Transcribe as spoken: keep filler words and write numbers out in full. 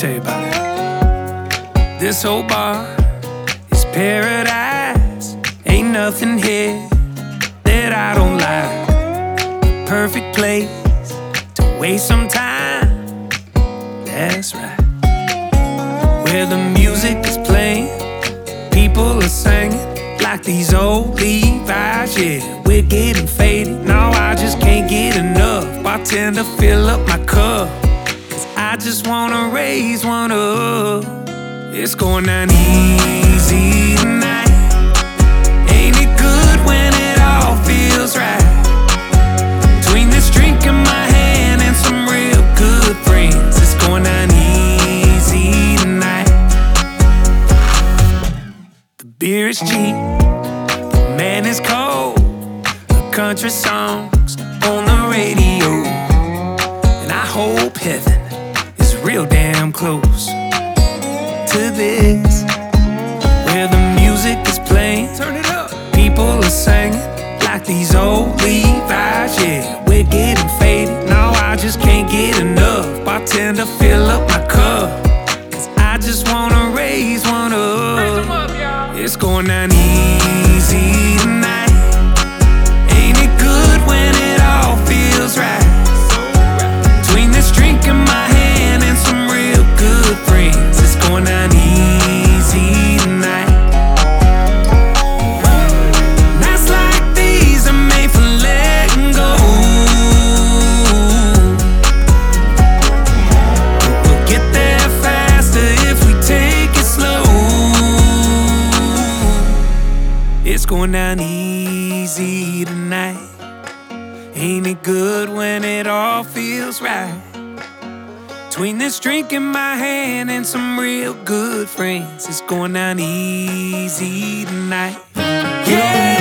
tell you about it. This whole bar is paradise. Ain't nothing here that I don't like. Perfect place to waste some time. That's right. Where the music is playing, people are singing like these old Levi's. Yeah, we're getting faded. No, I just can't get enough. Bartender, fill up my cup, cause I just wanna raise one up. It's going down easy tonight. Ain't it good when it all feels right? Between this drink in my hand and some real good friends, it's going down easy tonight. The beer is cheap, the man is cold. The country songs on the radio, and I hope heaven is real damn close to this, where the music is playing, turn it up, people are singing like these old Levi's. Yeah, we're getting faded. No, I just can't get enough. Bartender, fill up my cup, cause I just wanna raise one up. Raise them up, y'all. It's going down easy tonight. Ain't it good when it all feels right? Between this drink in my hand and some real good friends, it's going down easy tonight. Nights like these are made for letting go. We'll get there faster if we take it slow. It's going down easy tonight. Ain't it good when it all feels right? Between this drink in my hand and some real good friends, it's going down easy tonight. Yeah.